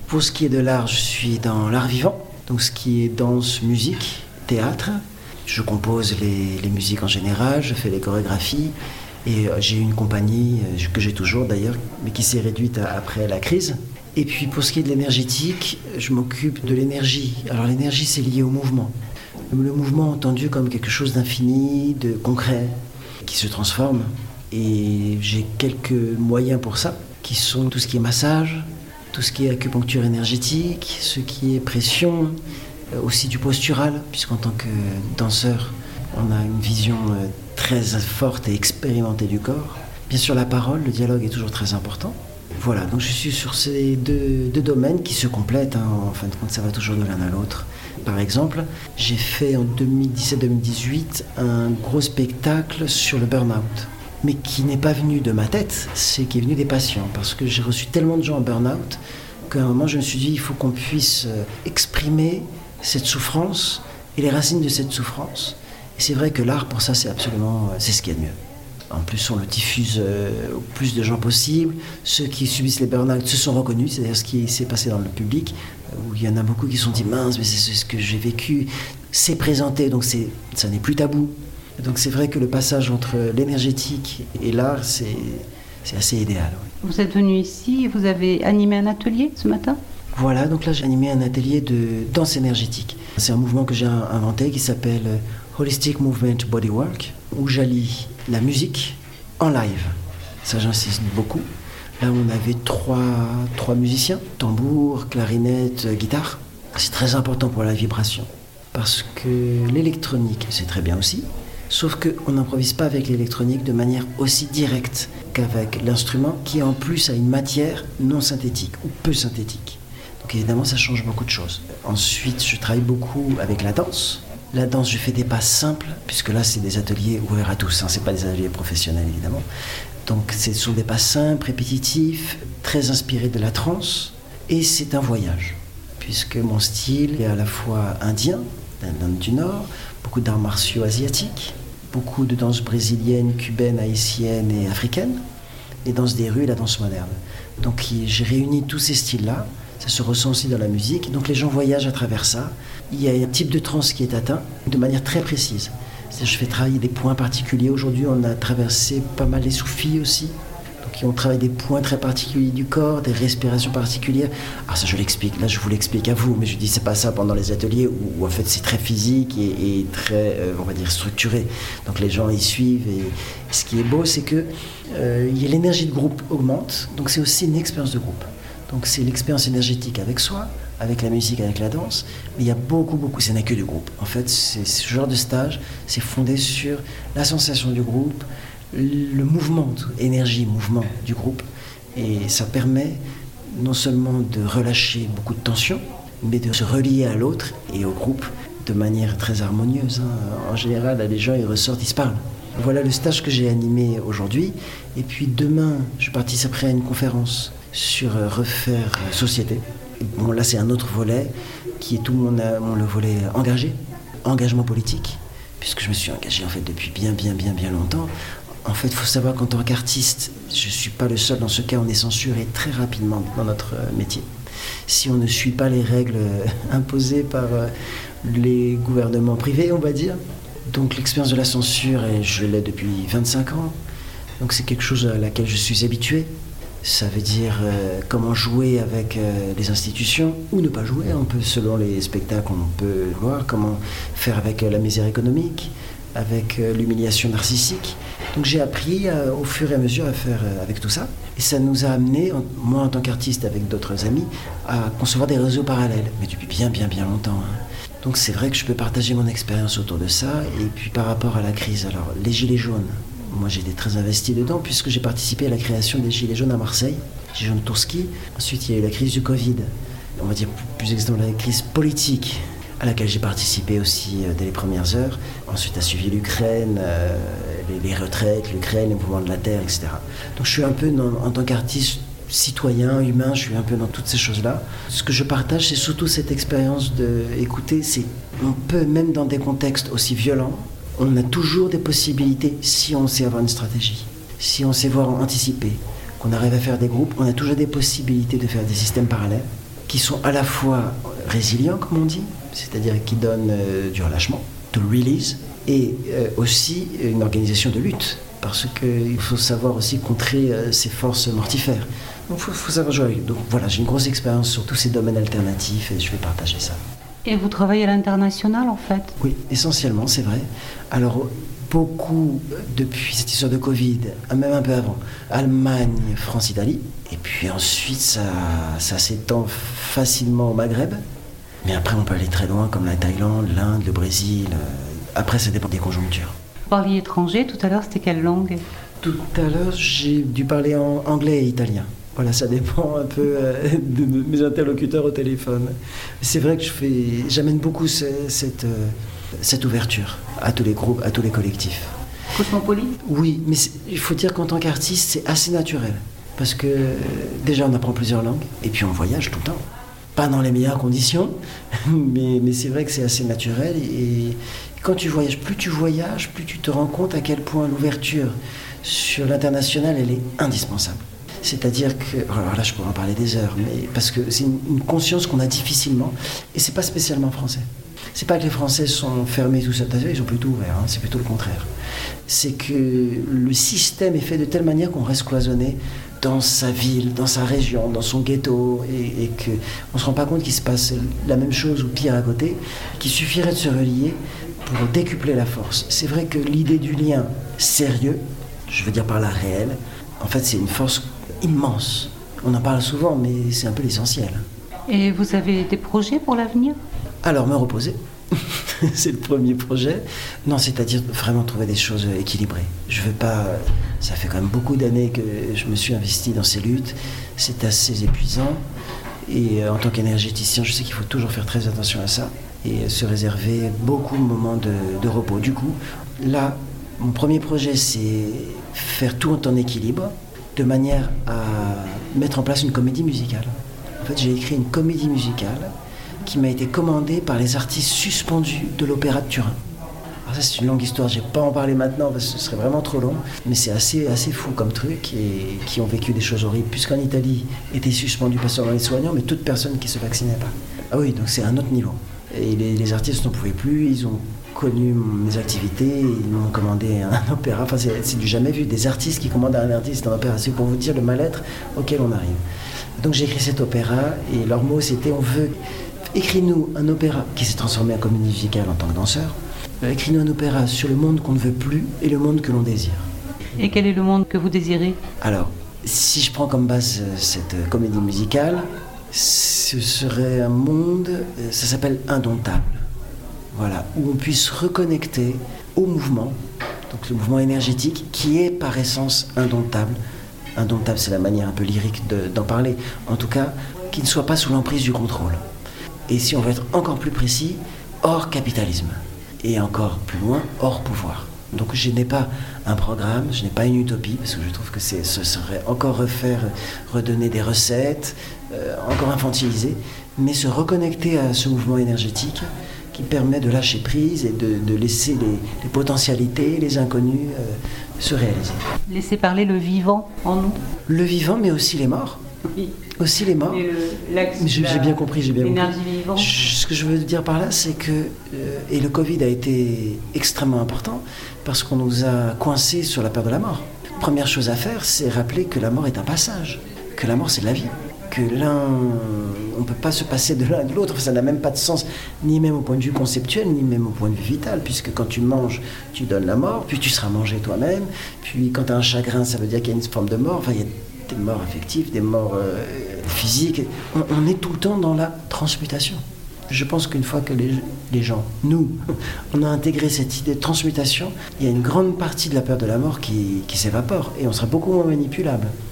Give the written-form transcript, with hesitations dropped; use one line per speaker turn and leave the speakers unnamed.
Pour ce qui est de l'art, je suis dans l'art vivant, donc ce qui est danse, musique, théâtre. Je compose les musiques en général, je fais les chorégraphies et j'ai une compagnie que j'ai toujours d'ailleurs, mais qui s'est réduite après la crise. Et puis pour ce qui est de l'énergétique, je m'occupe de l'énergie. Alors l'énergie, c'est lié au mouvement. Le mouvement entendu comme quelque chose d'infini, de concret, qui se transforme. Et j'ai quelques moyens pour ça, qui sont tout ce qui est massage, tout ce qui est acupuncture énergétique, ce qui est pression, aussi du postural, puisqu'en tant que danseur, on a une vision très forte et expérimentée du corps. Bien sûr, la parole, le dialogue est toujours très important. Voilà, donc je suis sur ces deux domaines qui se complètent, hein. En fin de compte, ça va toujours de l'un à l'autre. Par exemple, j'ai fait en 2017-2018 un gros spectacle sur le burn-out, mais qui n'est pas venu de ma tête, c'est qui est venu des patients, parce que j'ai reçu tellement de gens en burn-out qu'à un moment je me suis dit il faut qu'on puisse exprimer cette souffrance et les racines de cette souffrance. Et c'est vrai que l'art pour ça c'est ce qu'il y a de mieux. En plus on le diffuse au plus de gens possible. Ceux qui subissent les burn-out se sont reconnus, c'est-à-dire ce qui s'est passé dans le public, où il y en a beaucoup qui se sont dit mince mais c'est ce que j'ai vécu. C'est présenté donc ça n'est plus tabou. Donc c'est vrai que le passage entre l'énergétique et l'art c'est assez idéal. Oui.
Vous êtes venu ici et vous avez animé un atelier ce matin ?
Voilà, donc là j'ai animé un atelier de danse énergétique. C'est un mouvement que j'ai inventé qui s'appelle Holistic Movement Bodywork, où j'allie la musique en live. Ça j'insiste beaucoup. Là on avait trois musiciens, tambour, clarinette, guitare. C'est très important pour la vibration, parce que l'électronique c'est très bien aussi, sauf qu'on n'improvise pas avec l'électronique de manière aussi directe qu'avec l'instrument qui en plus a une matière non synthétique ou peu synthétique. Donc évidemment ça change beaucoup de choses. Ensuite je travaille beaucoup avec la danse. La danse je fais des pas simples, puisque là c'est des ateliers ouverts à tous, hein, c'est pas des ateliers professionnels évidemment. Donc ce sont des pas simples, répétitifs, très inspirés de la trance, et c'est un voyage, puisque mon style est à la fois indien, d'Inde du Nord, beaucoup d'arts martiaux asiatiques, beaucoup de danse brésilienne, cubaine, haïtienne et africaine, les danses des rues et la danse moderne. Donc j'ai réuni tous ces styles-là, ça se ressent aussi dans la musique, donc les gens voyagent à travers ça. Il y a un type de transe qui est atteint de manière très précise. C'est-à-dire, je fais travailler des points particuliers. Aujourd'hui, on a traversé pas mal les soufis aussi. Donc, on travaille des points très particuliers du corps, des respirations particulières. Ah, ça, je l'explique. Là, je vous l'explique à vous, mais je dis, c'est pas ça pendant les ateliers où en fait, c'est très physique et très, on va dire, structuré. Donc, les gens y suivent. Et ce qui est beau, c'est que l'énergie de groupe augmente. Donc, c'est aussi une expérience de groupe. Donc, c'est l'expérience énergétique avec soi, avec la musique, avec la danse, mais il y a beaucoup, ce n'est que du groupe. En fait, ce genre de stage, c'est fondé sur la sensation du groupe, le mouvement, mouvement du groupe, et ça permet non seulement de relâcher beaucoup de tension, mais de se relier à l'autre et au groupe de manière très harmonieuse. En général, les gens, ils ressortent, ils se parlent. Voilà le stage que j'ai animé aujourd'hui, et puis demain, je participerai à une conférence sur refaire société. Bon, là, c'est un autre volet qui est tout le volet engagement politique, puisque je me suis engagé en fait depuis bien longtemps. En fait, il faut savoir qu'en tant qu'artiste, je ne suis pas le seul. Dans ce cas, on est censuré très rapidement dans notre métier. Si on ne suit pas les règles imposées par les gouvernements privés, on va dire. Donc l'expérience de la censure, je l'ai depuis 25 ans. Donc c'est quelque chose à laquelle je suis habitué. Ça veut dire comment jouer avec les institutions ou ne pas jouer. On peut, selon les spectacles, on peut voir comment faire avec la misère économique, avec l'humiliation narcissique. Donc j'ai appris au fur et à mesure à faire avec tout ça. Et ça nous a amené, moi en tant qu'artiste avec d'autres amis, à concevoir des réseaux parallèles, mais depuis bien longtemps. Hein. Donc c'est vrai que je peux partager mon expérience autour de ça. Et puis par rapport à la crise, alors les gilets jaunes, moi j'étais très investi dedans puisque j'ai participé à la création des Gilets jaunes à Marseille, Gilets jaunes Tourski. Ensuite il y a eu la crise du Covid, on va dire plus exactement la crise politique à laquelle j'ai participé aussi dès les premières heures. Ensuite a suivi l'Ukraine, les retraites, l'Ukraine, les mouvements de la terre, etc. Donc je suis un peu en tant qu'artiste citoyen, humain, je suis un peu dans toutes ces choses-là. Ce que je partage, c'est surtout cette expérience d'écouter, on peut même dans des contextes aussi violents, on a toujours des possibilités si on sait avoir une stratégie, si on sait voir anticiper, qu'on arrive à faire des groupes, on a toujours des possibilités de faire des systèmes parallèles qui sont à la fois résilients, comme on dit, c'est-à-dire qui donnent du relâchement, de release, et aussi une organisation de lutte, parce qu'il faut savoir aussi contrer ces forces mortifères. Donc il faut savoir jouer. Donc voilà, j'ai une grosse expérience sur tous ces domaines alternatifs et je vais partager ça.
Et vous travaillez à l'international en fait?
Oui, essentiellement, c'est vrai. Alors, beaucoup depuis cette histoire de Covid, même un peu avant, Allemagne, France, Italie. Et puis ensuite, ça s'étend facilement au Maghreb. Mais après, on peut aller très loin, comme la Thaïlande, l'Inde, le Brésil. Après, ça dépend des conjonctures.
Vous parliez étranger, tout à l'heure, c'était quelle langue?
Tout à l'heure, j'ai dû parler en anglais et italien. Voilà, ça dépend un peu de mes interlocuteurs au téléphone. C'est vrai que j'amène beaucoup cette ouverture à tous les groupes, à tous les collectifs.
Cosmopolite?
Oui, mais il faut dire qu'en tant qu'artiste, c'est assez naturel. Parce que déjà, on apprend plusieurs langues, et puis on voyage tout le temps. Pas dans les meilleures conditions, mais c'est vrai que c'est assez naturel. Et quand tu voyages, plus tu te rends compte à quel point l'ouverture sur l'international, elle est indispensable. C'est-à-dire que, alors là je pourrais en parler des heures, mais parce que c'est une conscience qu'on a difficilement, et c'est pas spécialement français. C'est pas que les Français sont fermés tout ça, ils sont plutôt ouverts, hein, c'est plutôt le contraire. C'est que le système est fait de telle manière qu'on reste cloisonné dans sa ville, dans sa région, dans son ghetto, et qu'on ne se rend pas compte qu'il se passe la même chose ou pire à côté, qu'il suffirait de se relier pour décupler la force. C'est vrai que l'idée du lien sérieux, je veux dire par là réel, en fait c'est une force immense. On en parle souvent, mais c'est un peu l'essentiel.
Et vous avez des projets pour l'avenir?
Alors, me reposer. C'est le premier projet. Non, c'est-à-dire vraiment trouver des choses équilibrées. Je veux pas... Ça fait quand même beaucoup d'années que je me suis investi dans ces luttes. C'est assez épuisant. Et en tant qu'énergéticien, je sais qu'il faut toujours faire très attention à ça et se réserver beaucoup de moments de repos. Du coup, là, mon premier projet, c'est faire tout en équilibre, de manière à mettre en place une comédie musicale. En fait, j'ai écrit une comédie musicale qui m'a été commandée par les artistes suspendus de l'Opéra de Turin. Alors ça, c'est une longue histoire, je ne vais pas en parler maintenant parce que ce serait vraiment trop long, mais c'est assez fou comme truc et qui ont vécu des choses horribles, puisqu'en Italie, étaient suspendus pas seulement les soignants, mais toute personne qui ne se vaccinait pas. Ah oui, donc c'est un autre niveau. Et les artistes n'en pouvaient plus, ils ont connu mes activités, ils m'ont commandé un opéra, enfin c'est du jamais vu, des artistes qui commandent à un artiste un opéra, c'est pour vous dire le mal-être auquel on arrive. Donc j'ai écrit cet opéra et leur mot c'était on veut, écris-nous un opéra qui s'est transformé en comédie musicale en tant que danseur, écris-nous un opéra sur le monde qu'on ne veut plus et le monde que l'on désire.
Et quel est le monde que vous désirez?
Alors, si je prends comme base cette comédie musicale, ce serait un monde, ça s'appelle indomptable. Voilà, où on puisse reconnecter au mouvement, donc le mouvement énergétique qui est par essence indomptable. Indomptable, c'est la manière un peu lyrique d'en parler. En tout cas, qui ne soit pas sous l'emprise du contrôle. Et si on veut être encore plus précis, hors capitalisme. Et encore plus loin, hors pouvoir. Donc je n'ai pas un programme, je n'ai pas une utopie, parce que je trouve que ce serait encore redonner des recettes, encore infantiliser, mais se reconnecter à ce mouvement énergétique qui permet de lâcher prise et de laisser les potentialités, les inconnus se réaliser.
Laisser parler le vivant en nous.
Le vivant, mais aussi les morts.
Oui.
Aussi les morts. J'ai bien compris,
l'énergie vivante.
Ce que je veux dire par là, c'est que et le Covid a été extrêmement important parce qu'on nous a coincés sur la peur de la mort. Première chose à faire, c'est rappeler que la mort est un passage, que la mort c'est de la vie, que on ne peut pas se passer de l'un et de l'autre, ça n'a même pas de sens, ni même au point de vue conceptuel, ni même au point de vue vital, puisque quand tu manges, tu donnes la mort, puis tu seras mangé toi-même, puis quand tu as un chagrin, ça veut dire qu'il y a une forme de mort, enfin il y a des morts affectives, des morts physiques, on est tout le temps dans la transmutation. Je pense qu'une fois que les gens, nous, on a intégré cette idée de transmutation, il y a une grande partie de la peur de la mort qui s'évapore, et on sera beaucoup moins manipulable.